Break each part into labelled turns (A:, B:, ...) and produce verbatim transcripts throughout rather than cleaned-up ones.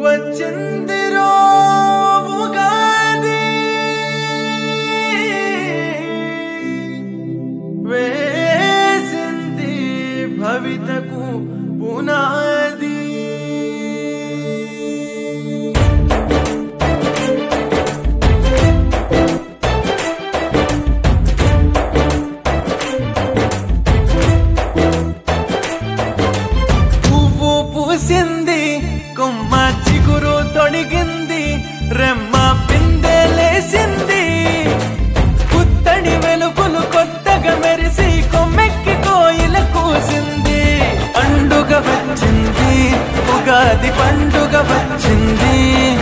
A: వచ్చిందిరో ఉగాది వేసింది భవితకు పునాది పువ్వు పూసింది కొమ్మ చిగురు తొడిగింది రెమ్మ పిందెలేసింది పుత్తడి వెలుగులు కొత్తగా మెరిసి కొమ్మెక్కి కోయిల కూసింది పండుగ వచ్చింది ఉగాది పండుగ వచ్చింది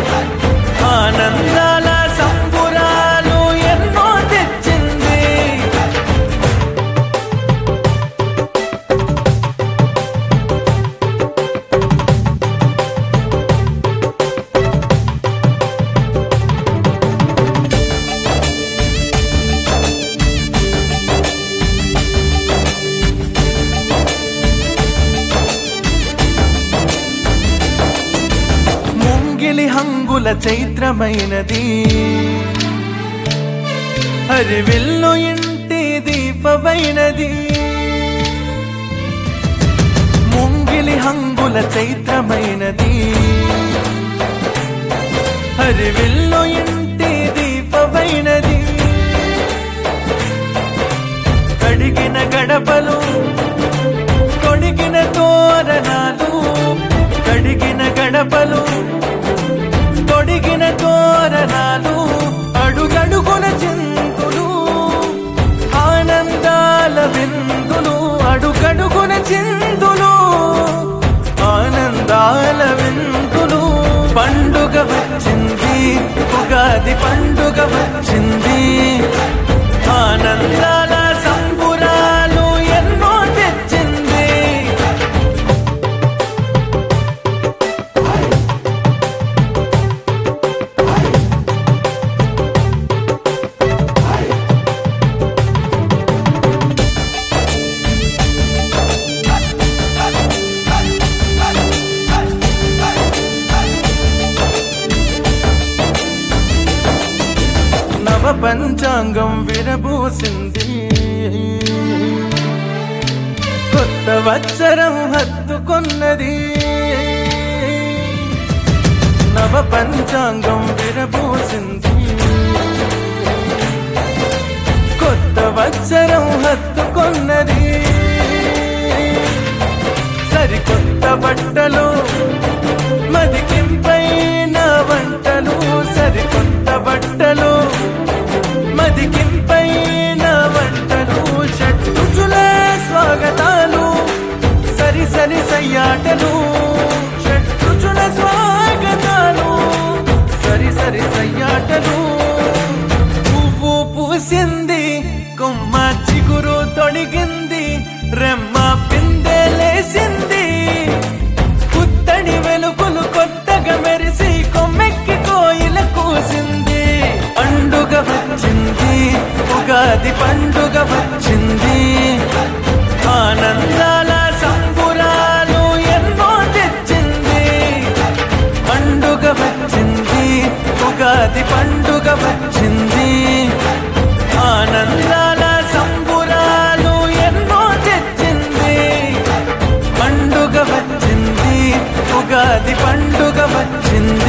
A: ఆనందాల సంబురాలు ఎన్నో తెచ్చింది ముంగిలి హంగుల చైత్రమైనది హరివిల్లు ఇంటి దీపమైనది ముంగిలి హంగుల చైత్రమైనది హరివిల్లు ఇంటి దీపమైనది కడిగిన గడపలు కొడిగిన తోరణాలు కడిగిన గడపలు తొడిగిన తోరణాలు అడుగడుగున చింతులు ఆనందాల విందులు అడుగడుగున చిందులు ఆనందాల విందులు పండుగ వచ్చింది ఉగాది పండుగ వచ్చింది ఆనందాల సంబురాలు ఎన్నో తెచ్చింది నవ పంచాంగం విరబూసింది కొత్త వత్సరం హత్తుకొన్నది నవ పంచాంగం విరబూసింది కొత్త వత్సరం హత్తుకొన్నది సరికొత్త బట్టలు మదికింపైన వంటలు సరికొత్త బట్టలు మదికింపైన వంటలు షడ్రుచుల స్వాగతాలు సరి సరి సయ్యాటలు షడ్రుచుల స్వాగతాలు సరి సరి సయ్యాటలు పువ్వు పూసింది కొమ్మ చిగురు తొడిగింది రెమ్మ పిందెలేసింది పుత్తడి వెలుగులు కొత్తగా మెరిసి కొమ్మెక్కి కోయిల కూసింది పండుగ వచ్చింది ఉగాది పండుగ వచ్చింది ఆనందాల సంబురాలు ఎన్నో తెచ్చింది పండుగ వచ్చింది ఉగాది పండుగ వచ్చింది ఆనందాల సంబురాలు ఎన్నో తెచ్చింది పండుగ వచ్చింది ఉగాది పండుగ వచ్చింది